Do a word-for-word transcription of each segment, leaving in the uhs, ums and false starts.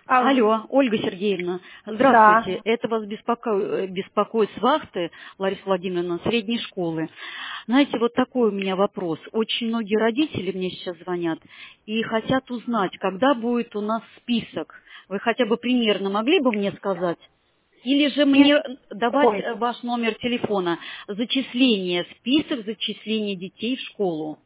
Алло. Алло, Ольга Сергеевна, Да. здравствуйте. Это вас беспоко- беспокоит с вахты, Лариса Владимировна, средней школы. Знаете, вот такой у меня вопрос. Очень многие родители мне сейчас звонят и хотят узнать, когда будет у нас список. Вы хотя бы примерно могли бы мне сказать? Или же Список мне давать какой? э, ваш номер телефона? Зачисление, список зачисления детей в школу.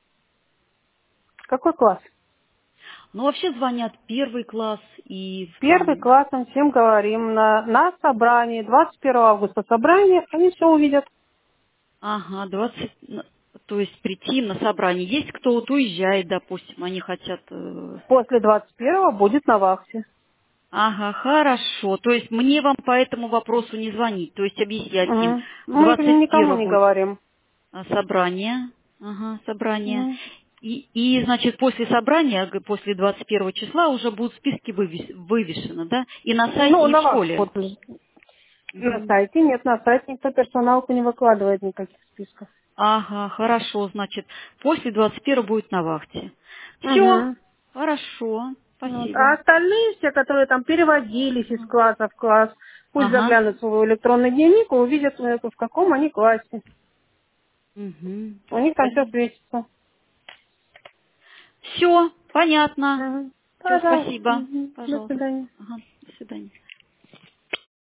Какой класс? Ну, вообще звонят первый класс и в Первый там... класс, мы всем говорим, на, на собрании, двадцать первого августа собрание, они все увидят. Ага, двадцать, н- то есть прийти на собрание. Есть кто вот уезжает, допустим, они хотят... э, После двадцать первого будет на вахте. Ага, хорошо. То есть мне вам по этому вопросу не звонить, то есть объяснять им. Мгм. Мы двадцать никому первого не будет говорим. а, собрание. Ага, собрание. Мгм. И, и, значит, после собрания, г- после двадцать первого числа уже будут списки вывес- вывешены, да? И на сайте, Ну, и в на вахте школе. будут. На Мгм. сайте нет, на сайте никто персоналку не выкладывает никаких списков. Ага, хорошо, значит, после двадцать первого будет на вахте. Все, Угу. хорошо, Вот. А спасибо. остальные все, которые там переводились из класса в класс, пусть Ага. заглянут в свой электронный дневник и увидят, э, в каком они классе. Угу. У них там все светится. Все, понятно. Мгм. Все, Пожалуйста. спасибо. Мгм. До Пожалуйста. свидания. Ага, до свидания.